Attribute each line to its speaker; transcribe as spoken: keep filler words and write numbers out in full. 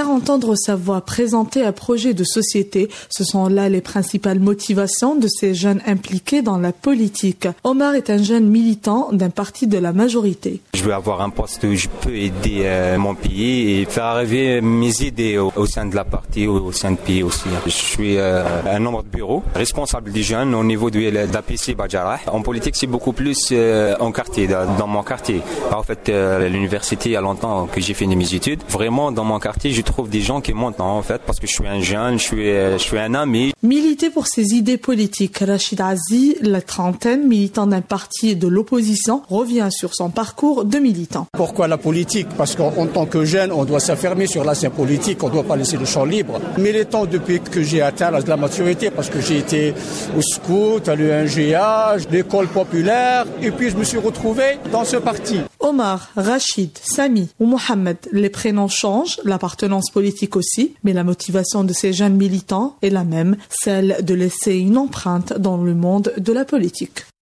Speaker 1: Faire entendre sa voix, présenter un projet de société, ce sont là les principales motivations de ces jeunes impliqués dans la politique. Omar est un jeune militant d'un parti de la majorité.
Speaker 2: Je veux avoir un poste où je peux aider euh, mon pays et faire arriver mes idées au, au sein de la partie, au, au sein du pays aussi. Je suis euh, un membre de bureau, responsable des jeunes au niveau de, de la P C Badjarah. En politique, c'est beaucoup plus euh, en quartier, dans, dans mon quartier. En fait, euh, l'université, il y a longtemps que j'ai fini mes études. Vraiment, dans mon quartier, je trouve des gens qui montent en fait parce que je suis un jeune, je suis, euh, je suis un ami.
Speaker 1: Militer pour ses idées politiques, Rachid Azi, la trentaine, militant d'un parti de l'opposition, revient sur son parcours de militant.
Speaker 3: Pourquoi la politique? Parce qu'en tant que jeune, on doit s'affirmer sur la scène politique, on ne doit pas laisser le champ libre. Militant depuis que j'ai atteint l'âge de la maturité, parce que j'ai été au scout, à l'U N G A, l'école populaire, et puis je me suis retrouvé dans ce parti.
Speaker 1: Omar, Rachid, Sami ou Mohamed, les prénoms changent, l'appartenance politique aussi, mais la motivation de ces jeunes militants est la même, celle de laisser une empreinte dans le monde de la politique.